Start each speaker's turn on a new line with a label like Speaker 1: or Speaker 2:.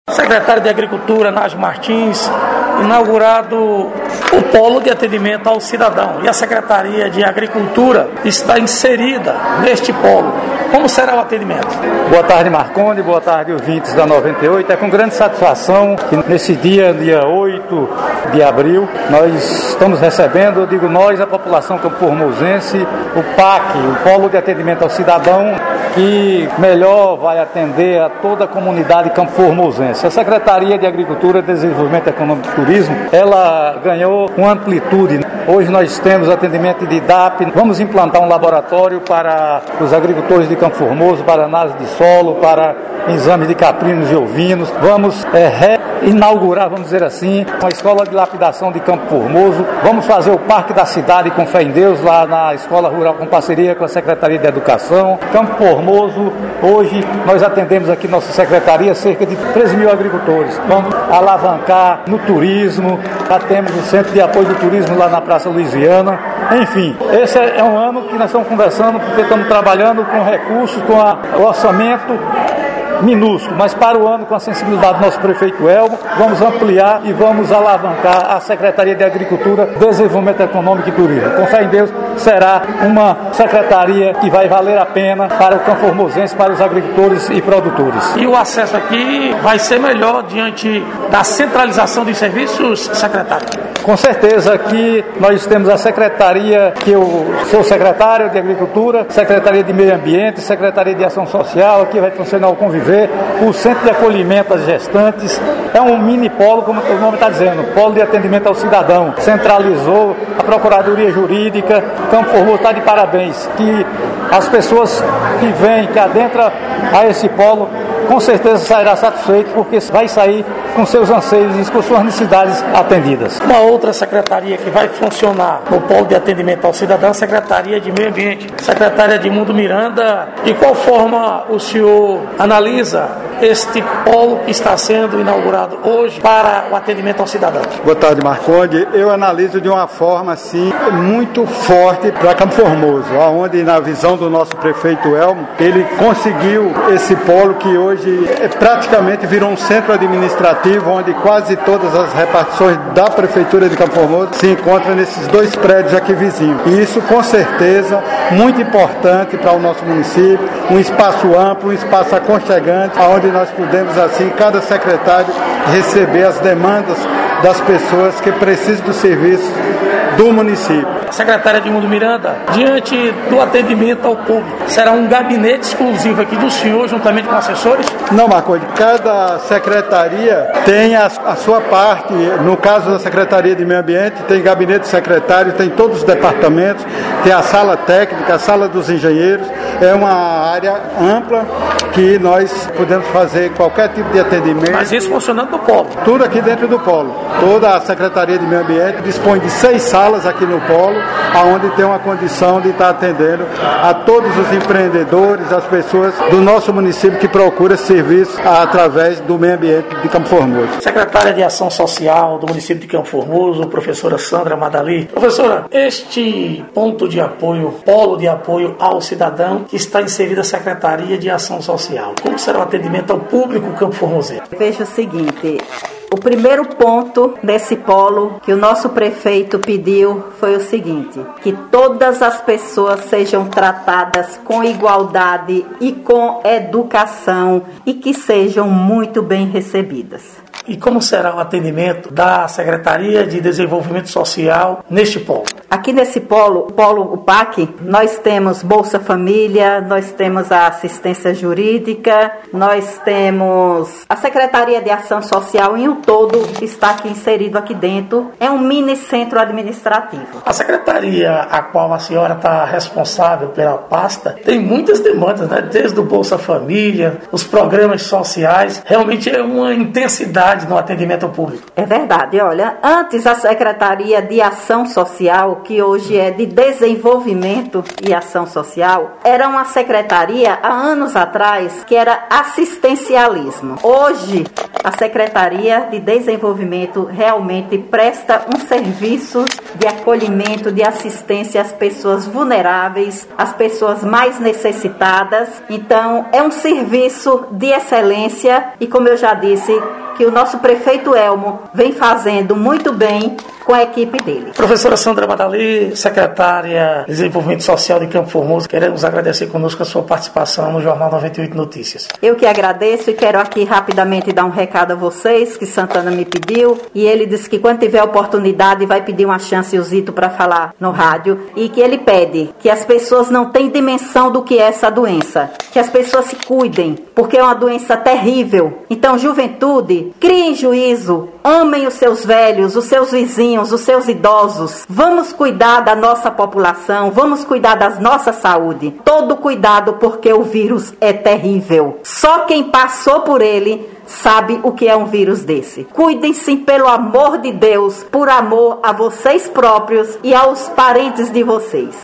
Speaker 1: Secretário de Agricultura, Nájio Martins, inaugurado o Polo de Atendimento ao Cidadão. E a Secretaria de Agricultura está inserida neste polo. Como será o atendimento?
Speaker 2: Boa tarde, Marconde. Boa tarde, ouvintes da 98. É com grande satisfação que nesse dia 8 de abril, nós estamos recebendo, eu digo nós, a população campo-formosense, o PAC, o Polo de Atendimento ao Cidadão, que melhor vai atender a toda a comunidade campo-formosense. A Secretaria de Agricultura, Desenvolvimento Econômico e Turismo, ela ganhou uma amplitude. Hoje nós temos atendimento de DAP, vamos implantar um laboratório para os agricultores de Campo Formoso, para análise de solo, para exames de caprinos e ovinos. Vamos inaugurar, vamos dizer assim, uma escola de lapidação de Campo Formoso. Vamos fazer o Parque da Cidade com Fé em Deus, lá na Escola Rural, com parceria com a Secretaria de Educação. Campo Formoso, hoje nós atendemos aqui nossa secretaria cerca de 13 mil agricultores. Vamos alavancar no turismo, já temos o Centro de Apoio do Turismo lá na Praça Luisiana. Enfim, esse é um ano que nós estamos conversando, porque estamos trabalhando com recursos, com o orçamento minúsculo, mas para o ano, com a sensibilidade do nosso prefeito Elmo, vamos ampliar e vamos alavancar a Secretaria de Agricultura, Desenvolvimento Econômico e Turismo. Com fé em Deus, será uma secretaria que vai valer a pena para o campo formosense, para os agricultores e produtores.
Speaker 1: E o acesso aqui vai ser melhor diante da centralização dos serviços, secretário?
Speaker 2: Com certeza, aqui nós temos a secretaria, que eu sou secretário de Agricultura, Secretaria de Meio Ambiente, Secretaria de Ação Social, aqui vai funcionar o Conviver, o Centro de Acolhimento às Gestantes, é um mini polo, como o nome está dizendo, Polo de Atendimento ao Cidadão, centralizou a Procuradoria Jurídica, Campo Formoso está de parabéns, que as pessoas que vêm, que adentram a esse polo, com certeza sairá satisfeito, porque vai sair com seus anseios e com suas necessidades atendidas.
Speaker 1: Uma outra secretaria que vai funcionar no Polo de Atendimento ao Cidadão é a Secretaria de Meio Ambiente. Secretária Edmundo Miranda, de qual forma o senhor analisa este polo que está sendo inaugurado hoje para o atendimento ao cidadão?
Speaker 3: Boa tarde, Marconde. Eu analiso de uma forma, assim, muito forte para Campo Formoso, onde, na visão do nosso prefeito Elmo, ele conseguiu esse polo que hoje praticamente virou um centro administrativo, onde quase todas as repartições da Prefeitura de Campo Formoso se encontram nesses dois prédios aqui vizinhos. E isso, com certeza, muito importante para o nosso município, um espaço amplo, um espaço aconchegante, onde nós podemos, assim, cada secretário receber as demandas das pessoas que precisam do serviço do município.
Speaker 1: Secretária Edmundo Miranda, diante do atendimento ao público, será um gabinete exclusivo aqui do senhor, juntamente com assessores?
Speaker 3: Não, Marconde, cada secretaria tem a sua parte. No caso da Secretaria de Meio Ambiente, tem gabinete secretário, tem todos os departamentos, tem a sala técnica, a sala dos engenheiros. É uma área ampla que nós podemos fazer qualquer tipo de atendimento.
Speaker 1: Mas isso funcionando no polo?
Speaker 3: Tudo aqui dentro do polo. Toda a Secretaria de Meio Ambiente dispõe de 6 salas aqui no polo, onde tem uma condição de estar atendendo a todos os empreendedores, as pessoas do nosso município que procuram serviço através do meio ambiente de Campo Formoso.
Speaker 1: Secretária de Ação Social do município de Campo Formoso, professora Sandra Madali. Professora, este ponto de apoio, polo de apoio ao cidadão, que está inserida a Secretaria de Ação Social, como será o atendimento ao público Campo Formoso?
Speaker 4: Veja o seguinte, o primeiro ponto desse polo que o nosso prefeito pediu foi o seguinte: que todas as pessoas sejam tratadas com igualdade e com educação e que sejam muito bem recebidas.
Speaker 1: E como será o atendimento da Secretaria de Desenvolvimento Social neste polo?
Speaker 4: Aqui nesse polo, o PAC, nós temos Bolsa Família, nós temos a assistência jurídica, nós temos a Secretaria de Ação Social, em um todo está aqui inserido aqui dentro. É um mini centro administrativo.
Speaker 1: A secretaria a qual a senhora está responsável pela pasta tem muitas demandas, né? Desde o Bolsa Família, os programas sociais, realmente é uma intensidade no atendimento ao público.
Speaker 4: É verdade, olha, antes a Secretaria de Ação Social, que hoje é de Desenvolvimento e Ação Social, era uma secretaria, há anos atrás, que era assistencialismo. Hoje, a Secretaria de Desenvolvimento realmente presta um serviço de acolhimento, de assistência às pessoas vulneráveis, às pessoas mais necessitadas. Então, é um serviço de excelência e, como eu já disse, que o nosso prefeito Elmo vem fazendo muito bem com a equipe dele.
Speaker 1: Professora Sandra Madali, secretária de Desenvolvimento Social de Campo Formoso, queremos agradecer conosco a sua participação no Jornal 98 Notícias.
Speaker 4: Eu que agradeço e quero aqui rapidamente dar um recado a vocês, que Santana me pediu, e ele disse que quando tiver oportunidade vai pedir uma chance o Zito para falar no rádio, e que ele pede que as pessoas não têm dimensão do que é essa doença, que as pessoas se cuidem, porque é uma doença terrível. Então, juventude, criem juízo, amem os seus velhos, os seus vizinhos, os seus idosos. Vamos cuidar da nossa população, vamos cuidar da nossa saúde. Todo cuidado, porque o vírus é terrível. Só quem passou por ele sabe o que é um vírus desse. Cuidem-se, pelo amor de Deus, por amor a vocês próprios e aos parentes de vocês.